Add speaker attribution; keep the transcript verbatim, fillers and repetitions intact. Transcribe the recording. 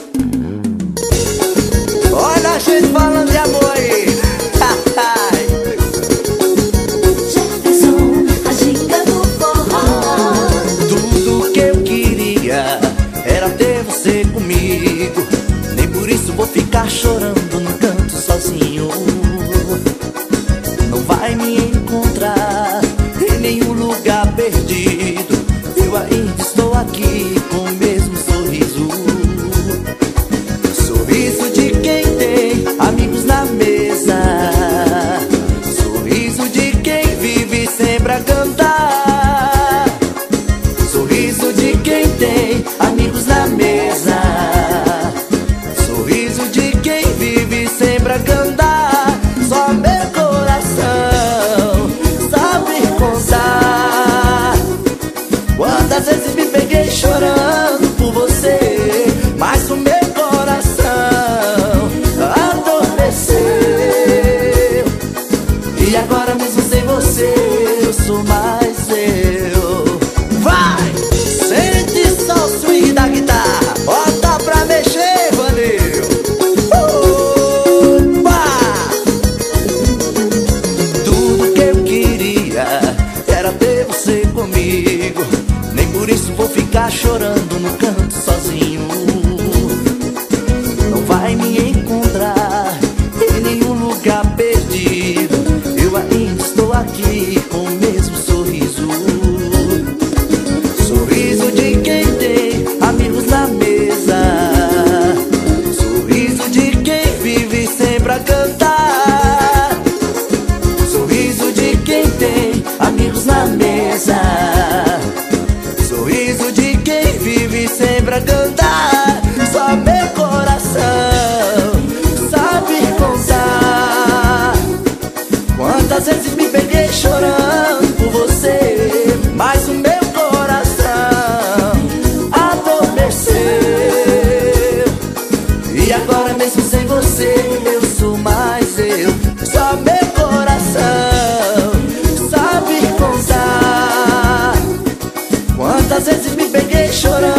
Speaker 1: Olha a gente falando de amor aí.
Speaker 2: Jefferson, a ginga do forró.
Speaker 1: Tudo que eu queria era ter você comigo. Nem por isso vou ficar chorando no canto sozinho. Não vai me encontrar em nenhum lugar perdido. Eu ainda estou aqui com o mesmo sorriso. Sorriso de quem tem amigos na mesa. Sorriso de quem vive sempre a cantar. Sorriso de quem tem amigos na mesa. Sorriso de quem vive sempre a cantar. Só meu coração sabe contar quantas vezes me peguei chorando por você, mas o meu coração adormeceu. E agora mesmo sem você eu sou mais eu. Vai! Sente só o swing da guitarra, bota pra mexer, bandeiro. Opa! Tudo que eu queria era ter você comigo. Nem por isso vou ficar chorando no canto sozinho. Não vai me encontrar em nenhum lugar perdido. Eu ainda estou aqui com o mesmo sorriso. Sorriso de quem tem amigos na mesa. Sorriso de quem vive sempre a cantar. Sorriso de quem tem amigos na mesa. Sorriso de quem vive sempre a cantar. Só meu coração sabe contar quantas vezes me peguei chorando por você, mas o meu coração adormeceu. E agora mesmo sem você eu sou mais eu. Só meu coração sabe contar quantas vezes me peguei chorando